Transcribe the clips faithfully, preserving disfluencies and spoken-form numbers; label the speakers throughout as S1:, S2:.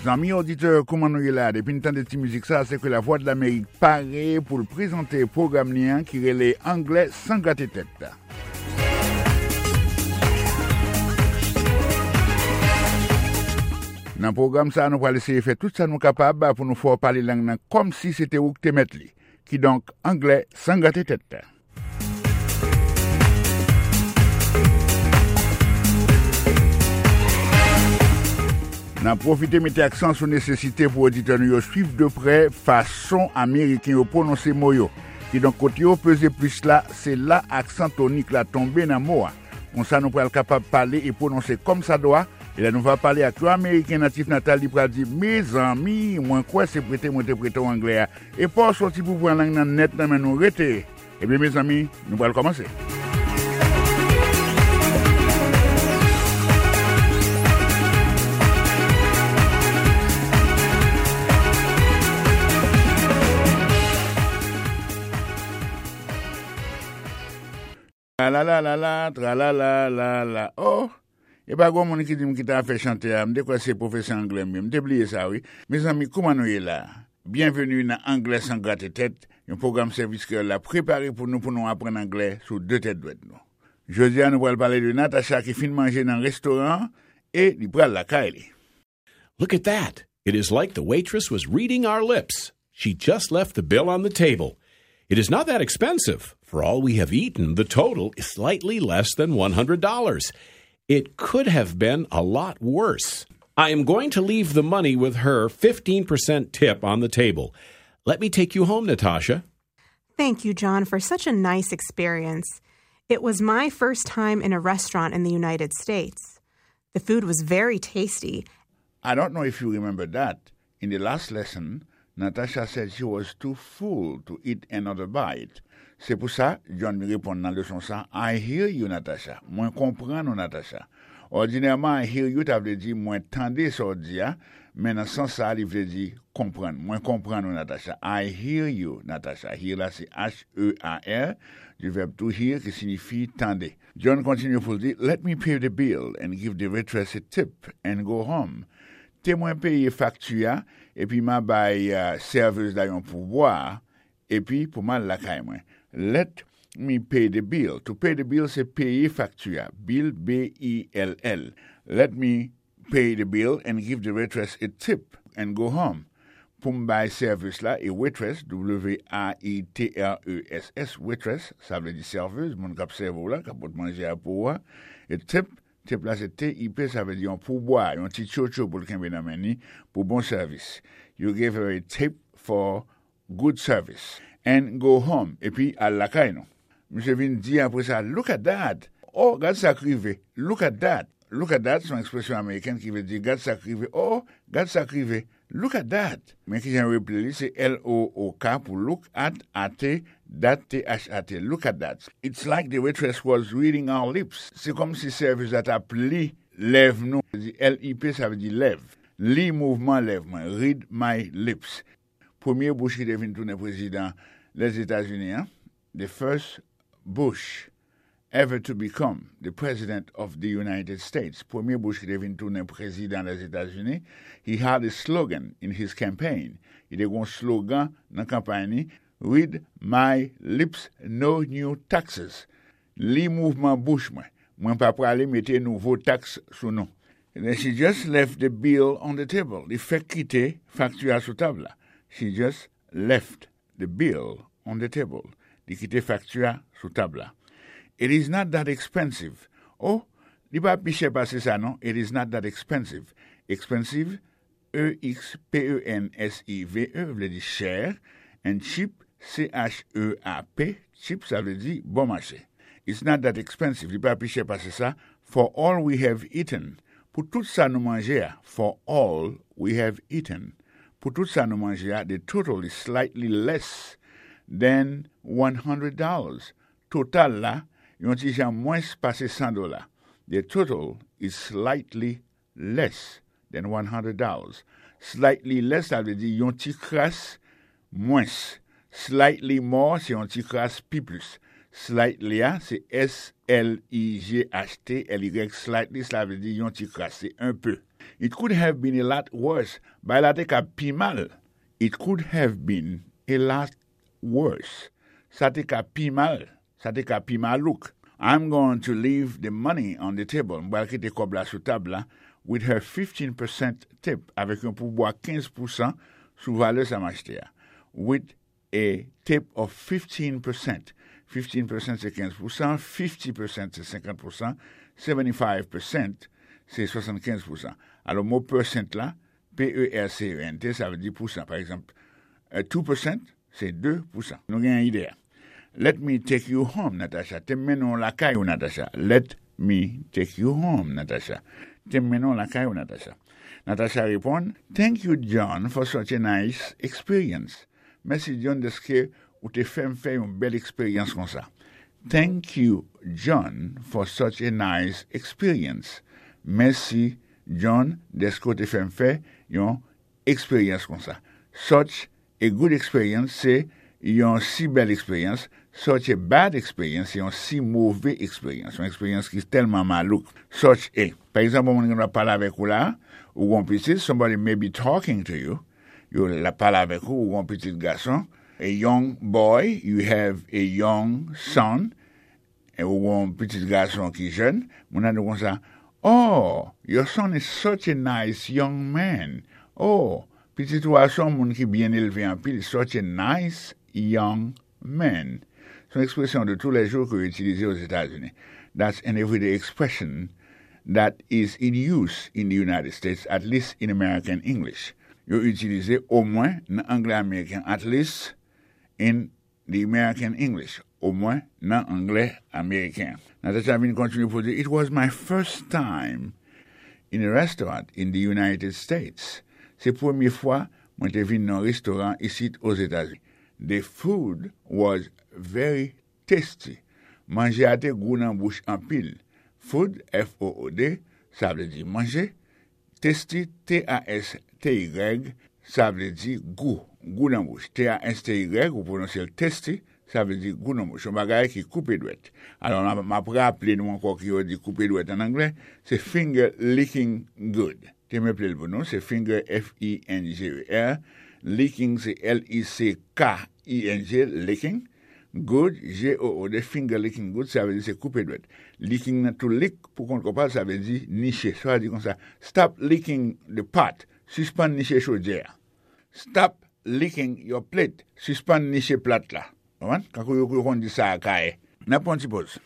S1: Amis auditeurs, comment nous y là? Depuis une temps de petite musique, ça, c'est que la Voix de l'Amérique paraît pour le présenter le programme lien qui relève anglais sans gratter tête. Dans le programme, ça, nous allons essayer de faire tout ça nous capable pour nous faire parler langue comme si c'était où que tu mets li. Qui donc anglais sans gratter tête. N'a profité mettre accent sur nécessité pour auditeurs nous suivre de près façon américain au prononcer mot yo. Qui donc côté yo peser plus là, c'est là accent tonique là tombé dans mot. Comme ça nous pourrons capable parler et prononcer comme ça doit. Et là nous va parler à trois américains natifs natals pour dire mes amis, moi quoi c'est prêter moi interpréter en anglais et pas sorti pour prendre langue net mais nous rester. Et bien mes amis, nous allons commencer. La la la la la, tra la la la la. Oh, et pas grand monde qui dit qui t'a fait chanter, me de quoi c'est professeur anglais même. M'te oublié ça oui. Mes amis, comment nous est là? Bienvenue dans Anglais sans gratter tête, un programme service que l'a préparé pour nous pour nous apprendre anglais sous deux têtes droites nous. Jeudi nous allons parler de Natasha qui fin manger dans un restaurant et il prend la caille.
S2: Look at that. It is like the waitress was reading our lips. She just left the bill on the table. It is not that expensive. For all we have eaten, the total is slightly less than one hundred dollars. It could have been a lot worse. I am going to leave the money with her fifteen percent tip on the table. Let me take you home, Natasha.
S3: Thank you, John, for such a nice experience. It was my first time in a restaurant in the United States. The food was very tasty.
S1: I don't know if you remember that. In the last lesson, Natasha said she was too full to eat another bite. C'est pour ça, John me répond dans la leçon ça, I hear you, Natasha. Moi comprends, Natasha. Ordinairement, I hear you, ça veut dire, moi tendez ça dire, mais dans ce sens ça, il veut dire comprendre. Moi comprends, Natasha. I hear you, Natasha. Hear là, c'est H E A R, du verbe to hear, qui signifie tendez. John continue pour dire, let me pay the bill and give the waitress a tip and go home. Témoin payer facture, et puis ma baille uh, serveuse d'ailleurs pour boire, et puis pour mal la caille moi. Let me pay the bill. To pay the bill, c'est payer facture. Bill, B I L L. Let me pay the bill and give the waitress a tip and go home. Pour m'bailler service là, et waitress, W A I T R E S S, waitress, ça veut dire serveuse, mon cap serveur là, qui peut manger à pour et tip, tip là c'est T I P, ça veut dire un pourboire, un petit chocho pour le camber dans mani, pour bon service. You give her a tip for good service. And go home. Et puis, à la caille, non. Monsieur vient dire après ça, look at that. Oh, regarde ça crivé. Look at that. Look at that, c'est une expression américaine qui veut dire, regarde ça crivé. Oh, regarde ça crivé. Look at that. Mais qui j'ai repris, c'est L O O K pour look at, A-T, that, T H A T. Look at that. It's like the waitress was reading our lips. C'est comme si service a appelé lève nous. L I P, ça veut dire lève. Li mouvement lève-moi. Read my lips. Premier Bush qui devient tourner président les États-Unis, hein? The first Bush ever to become the president of the United States. Premier Bush qui devient tourner président des États-Unis, he had a slogan in his campaign. Il a un slogan dans la campagne, read my lips, no new taxes. Li mouvement Bush, moi. Moi, pas pour aller mettre nouveau taxe sous nous. And then she just left the bill on the table. Il fait quitter facture sous table. She just left the bill on the table. Di quitter facture sous table. It is not that expensive. Oh, di pas piché passer ça non? It is not that expensive. Expensive, E X P E N S I V E, veut dire cher, and cheap, C H E A P, cheap ça veut dire bon marché. It's not that expensive. Di pas piché passer ça. For all we have eaten. Pour tout ça nous manger, for all we have eaten. Pour tout ça nous manger, the total is slightly less than one hundred dollars. Total là, yon ti jan moins passé cent dollars. The total is slightly less than one hundred dollars. Slightly less, ça veut dire yon ti crasse moins. Slightly more, c'est yon ti crasse pi plus. Slightly, c'est S L I G H T L Y, slightly, cela veut dire yon ti crasse, un peu. It could have been a lot worse. By la te ka pi mal. It could have been a lot worse. Sa te ka pi mal. Sa te ka pi mal look. I'm going to leave the money on the table. M'bal kite kob la sou table la, with her fifteen percent tip, avec un pourboire quinze percent sou valeur sa m'achete ya. With a tip of fifteen percent. fifteen percent c'est quinze percent, fifty percent c'est cinquante percent, seventy-five percent c'est soixante-quinze percent. Alors, mot percent là, P E R C E N T, ça veut dire pourcent. Par exemple, uh, two percent, c'est deux percent. Nous avons une idée. Let me take you home, Natasha. Te menon la caille, Natasha. Let me take you home, Natasha. Te menon la caille, Natasha. Natasha répond, thank you, John, for such a nice experience. Merci, John, de ce que ou te fait me faire une belle expérience comme ça. Thank you, John, for such a nice experience. Merci, John, de ce que te fait me faire une expérience comme ça. Such a good experience, c'est une si belle expérience. Such a bad experience, c'est une si mauvaise expérience. Une expérience qui est tellement malouque. Such a. Par exemple, on va parler avec vous là, ou un petit, somebody may be talking to you. You la parle avec vous, ou un petit garçon. A young boy, you have a young son, ou un petit garçon qui est jeune. Mon a dit comme ça, oh, your son is such a nice young man. Oh, petit garçon, mon qui bien élevé en pile, such a nice young man. C'est une expression de tous les jours que utilisée aux États-Unis. That's an everyday expression that is in use in the United States, at least in American English. Yo utilisé au moins dans anglais américain, at least in the American English, au moins dans anglais américain. Natasha vient continuer pour dire, it was my first time in a restaurant in the United States. C'est la première fois que je venu dans un restaurant ici aux États-Unis. The food was very tasty. Manger a te goût dans bouche en pile. Food, F O O D, ça veut dire manger. Tasty, T A S T Y, ça veut dire goût, goût dans bouche. T A S T Y, vous prononcez tasty, ça veut dire goût dans bouche. Un bagage qui coupe douette. Alors, on m'a rappelé nous encore qui dit couper douette en anglais, c'est finger licking good. Tu me plaît le nom, c'est finger F I N G E R. Licking, c'est L I C K I N G, licking. Good, G O O D, finger licking good, ça veut dire c'est couper douette. Licking, to lick, pour qu'on comprenne, ça veut dire nicher. Ça veut dire comme ça, stop licking the pot, suspend nicher chaudière. Stop licking your plate, suspend nicher plate là. Quand on dit ça à Kaye, n'a pas un petit pause.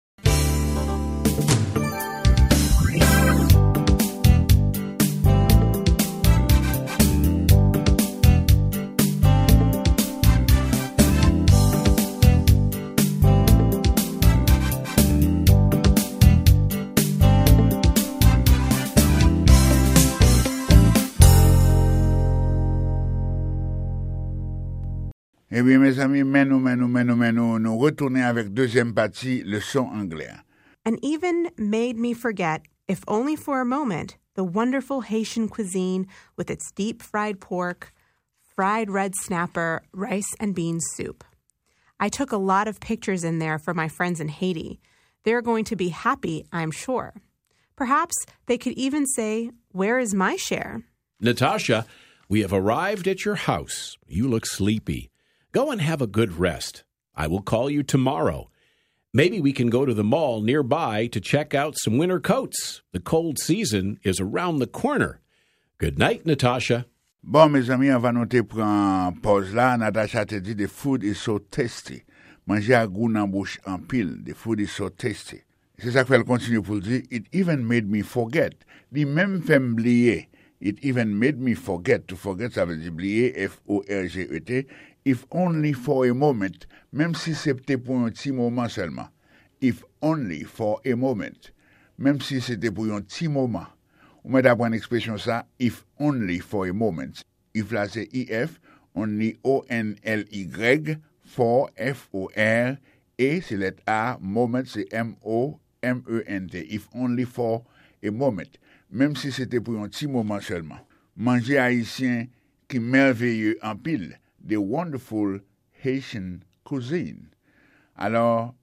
S1: Eh bien, mes amis, menou, menou, menou, menou, nous retournons avec deuxième partie, le son anglais.
S3: And even made me forget, if only for a moment, the wonderful Haitian cuisine with its deep fried pork, fried red snapper, rice and beans soup. I took a lot of pictures in there for my friends in Haiti. They're going to be happy, I'm sure. Perhaps they could even say, where is my share?
S2: Natasha, we have arrived at your house. You look sleepy. Go and have a good rest. I will call you tomorrow. Maybe we can go to the mall nearby to check out some winter coats. The cold season is around the corner. Good night, Natasha.
S1: Bon, mes amis, avant nous te prendre pause là, Natasha te dit, the food is so tasty. Manger à goût dans bouche en pile. The food is so tasty. C'est ça qu'elle continue pour dire, it even made me forget. Li même fait m'oublier. It even made me forget. To forget, ça veut dire oublier, F O R G E T. If only for a moment, même si c'était pour un petit moment seulement. If only for a moment, même si c'était pour un petit moment. On m'a d'apprendre l'expression ça, if only for a moment. If là c'est I F, only O N L Y, for F O R, et c'est lettre A, moment c'est M O M E N T. If only for a moment, même si c'était pour un petit moment seulement. Manger haïtien qui merveilleux en pile. The wonderful Haitian cuisine. Alors,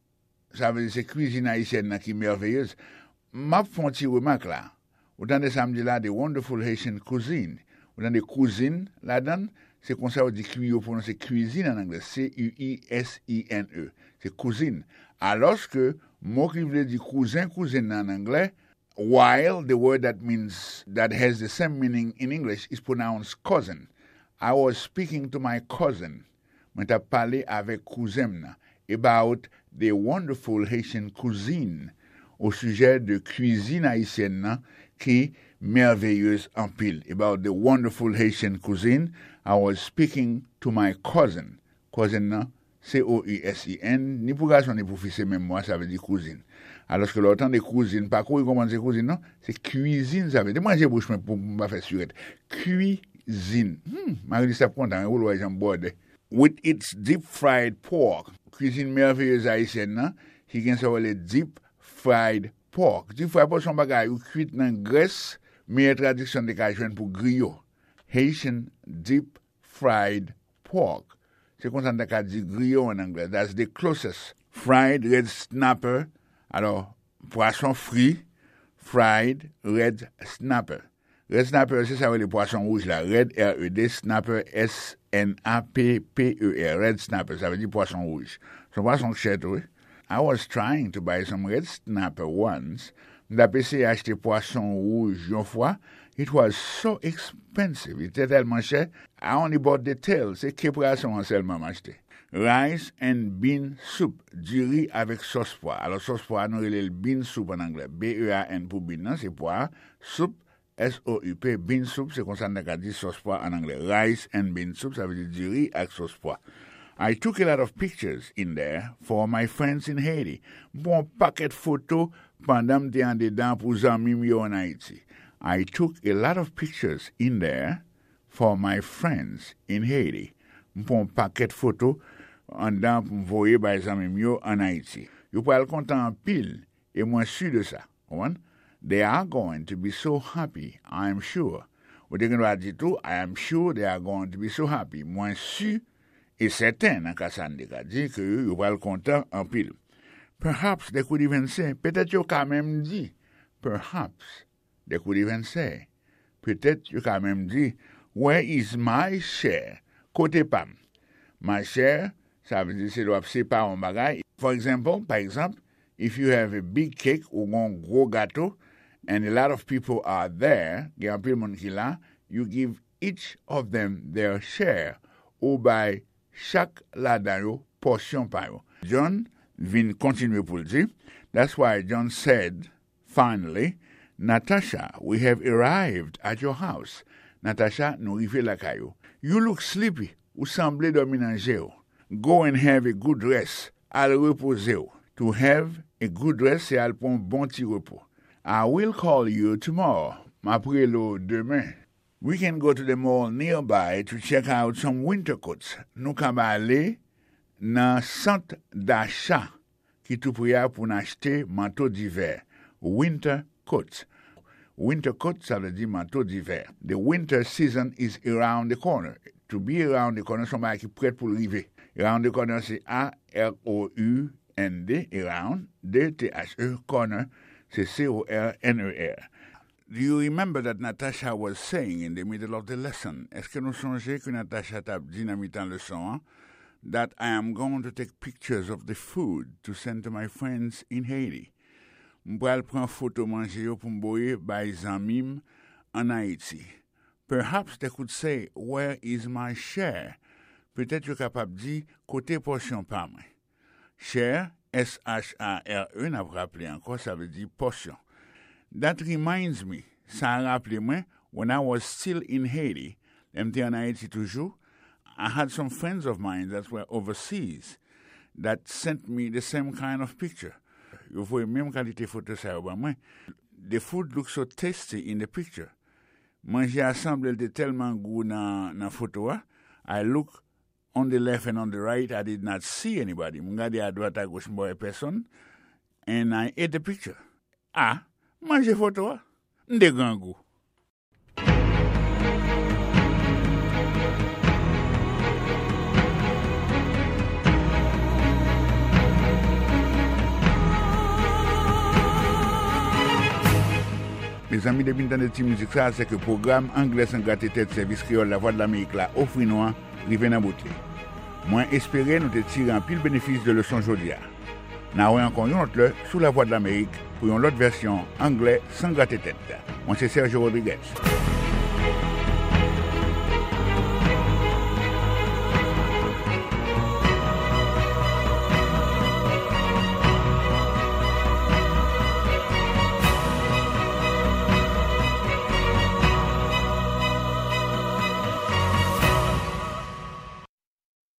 S1: ça veut dire c'est cuisine haïtienne qui est merveilleuse. M'a font petit remarque là. Autant de samedi là, the wonderful Haitian cuisine. Autant de cuisine là-dedans, c'est comme ça on dit cuisine, on prononce cuisine en anglais, C U I S I N E. C'est cuisine. Alors que mot qui veut dire cousin, cousine en anglais, while the word that means that has the same meaning in English is pronounced cousin. I was speaking to my cousin. Moi t'ai parlé avec cousin about the wonderful Haitian cuisine au sujet de cuisine haïtienne qui merveilleuse en pile. About the wonderful Haitian cuisine, I was speaking to my cousin. Cousin C O U S I N, ni pour garçon ni pour fils, même moi, ça veut dire cousine. Alors que l'autant de cuisine, pas quoi comment c'est cuisine, non? C'est cuisine, ça veut dire. Moi, j'ai bouche pour me faire surette. Cuisine. Hmm, Marie, ça content, ou l'oie, j'en borde. With its deep fried pork. Cuisine merveilleuse haïtienne, non? Qui gagne ça, le deep fried pork. Deep fried pork, son bagage, ou cuit dans graisse, meilleure traduction de cajouane pour griot. Haitian deep fried pork. C'est comme ça qu'on dit griot en anglais. That's the closest. Fried red snapper. Alors, poisson frit, fried red snapper. Red snapper, c'est ça, les poissons rouges là. Red, R E D, snapper, S N A P P E R. Red snapper, ça veut dire poisson rouge. C'est un poisson cher, oui. I was trying to buy some red snapper once. D'après essayé acheter poisson rouge une fois. It was so expensive. Il était tellement cher. I only bought the tail. C'est que poisson seulement acheté. Rice and bean soup. Du riz avec sauce poire. Alors, sauce poire, nous relève le bean soup en anglais. B E A N pour bean, non? C'est poire. Soup, S O U P. Bean soup, c'est comme ça qu'on dit sauce poire en anglais. Rice and bean soup, ça veut dire du riz avec sauce poire. I took a lot of pictures in there for my friends in Haiti. Bon paquet photo pendant m'te en dedans pour zami yo en Haïti. I took a lot of pictures in there for my friends in Haiti. Bon paquet photo en dedans pour m'voyer by zami yo en Haïti. Yo pral content en pile et moi sûr de ça. One, they are going to be so happy, I am sure. Ou de gen dire tout, I am sure they are going to be so happy. Moi sûr et certain dans Kassan de dit que yo pral content en pile. Perhaps they could even say, peut-être yo quand même dit, perhaps they could even say, peut-être yo quand même dit, where is my share? Côté pam. My share, ça veut dire c'est doit séparer un bagay. For example, par exemple, if you have a big cake ou un gros gâteau, and a lot of people are there, gen un pile moun ki la, you give each of them their share, ou by chaque la dan yo portion pa yo. John vin continue pour le dire. That's why John said, finally, Natasha, we have arrived at your house. Natasha, nou rive la kayo. You look sleepy, ou semble dormi nan jeo. Go and have a good rest, al repose yo. To have a good rest, c'est al pon bon ti repos. I will call you tomorrow. M'apre lo demain. We can go to the mall nearby to check out some winter coats. Nou ka ba ale nan centre d'achat qui tout priya pour n'acheter manteau d'hiver. Winter coats. Winter coats, ça veut dire manteau d'hiver. The winter season is around the corner. To be around the corner, somebody qui prête pour arriver. Around the corner, c'est A R O U N D, around, D T H E, corner, c'est C O R N E R. Do you remember that Natasha was saying in the middle of the lesson? Est-ce que nous songez que Natasha t'a dit dans mi-temps leçon, hein? That I am going to take pictures of the food to send to my friends in Haiti. M'bral prend photo manger yo pour m'boye by zamim en Haïti. Perhaps they could say, where is my share? Peut-être yo capable dire côté portion pa moi. Share, S H A R E, n'a rappelé encore, ça veut dire portion. That reminds me, ça rappelé moi, when I was still in Haiti, m'te en Haïti toujours, I had some friends of mine that were overseas that sent me the same kind of picture. You voyez même qualité photo ça au moi. The food looks so tasty in the picture. Manger ensemble était tellement goût dans dans photo. I look on the left and on the right, I did not see anybody. M'gade à droite à gauche m'voyais personne. And I ate the picture. Ah, manger photo, de grand goût. mes amis de Bintan de Ti Musique, ça, c'est que le programme Anglais sans gâter tête service créole la voix de l'Amérique là, offre noir, rive dans bouteille. Moi, espérer nous te tirer un pile bénéfice de leçon jodia. N'a encore une autre sous la voix de l'Amérique pour une autre version anglais sans gâter tête. Moi, c'est Sergio Rodriguez.